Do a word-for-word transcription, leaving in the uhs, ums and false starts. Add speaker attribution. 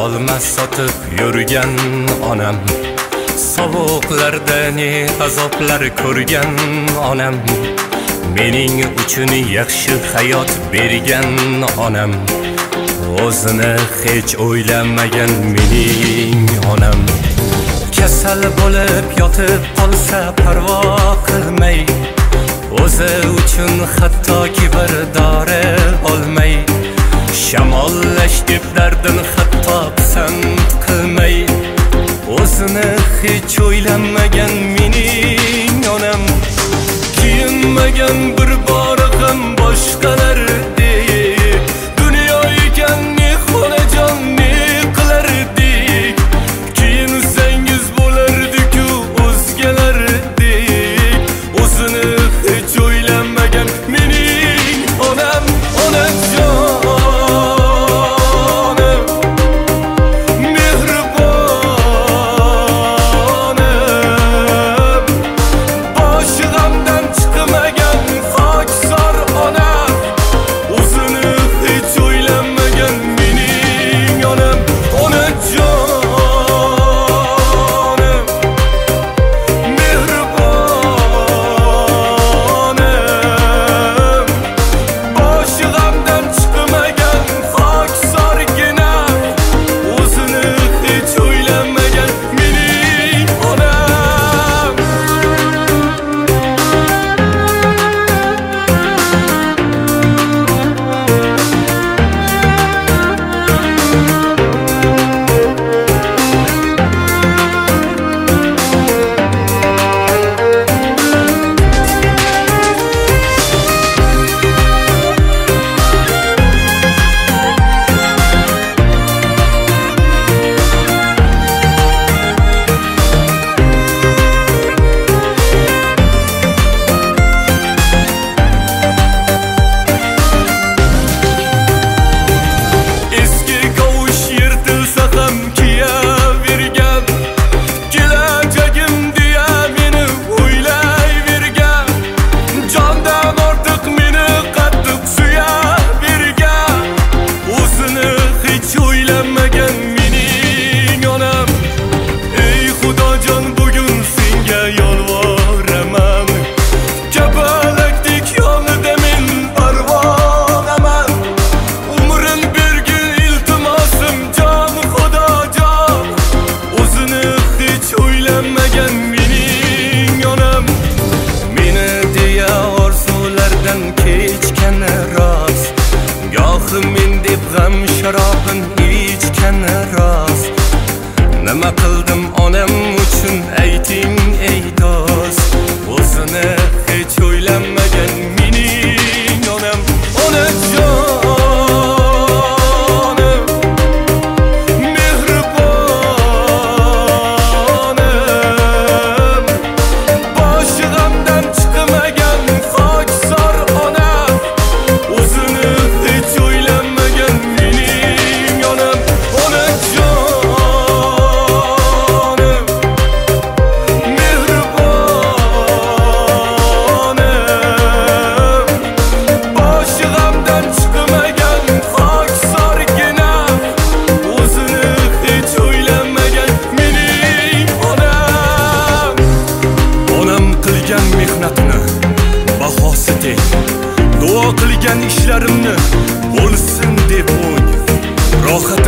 Speaker 1: olma sotib yurgan onam, sovuqlarda ne azoblar ko'rgan onam, mening uchun yaxshi hayot bergan onam, o'zini hech o'ylamagan mening onam. Kasal bo'lib yotib qolsa parvo qilmay, o'zi uchun hattoki bir dori olmay, shamollash deb dardin hatto pisand qilmay, o'zini hech o'ylamagan mening onam. Kiyinmagan bir bora ham boshqalardek, dunyo ekan ne xonajon ne qilardik, kiyinsangiz bo'lardi-ku o'zgalardek, o'zini hech o'ylamagan mening onam. Onajonim, mehribonim, boshi g'amdan chiqmagan xokisor onam, o'zini hech o'ylamagan mening onam. Onajonim, mehribonim, boshi g'amdan chiqmagan xokisorgina, o'zini hech o'ylamagan mening onam. Eski kavush yirtilsa ham kiyavergan, kelajagim deya meni o'ylayvergan, jondan ortiq meni qattiq suyavergan, o'zini hech o'ylamagan mening onam. Ey Xudojon, bugun senga yolvoraman, kapalakdek yonida men parvonaman, umrin bergin iltimosim jon Xudojon, o'zini hech o'ylamagan mening onam. Meni deya orzulardan kechgan rost, gohi men deb g'am sharobin ichgan rost. Nima qildim onam uchun ayting ey do'st, o'zini hech o'ylamagan mening onam. Onajonim, mehribonim, boshi g'amdan chiqmagan xokisor onam, o'zini hech o'ylamagan mening onam. Onajonim, mehribonim, boshi g'amdan chiqmagan xokisorgina, o'zini hech o'ylamagan mening onam. Onam qilgan mehnatini bahosi teng, duo qilgan ishlarimni bo'lsin deb o'ng, rohat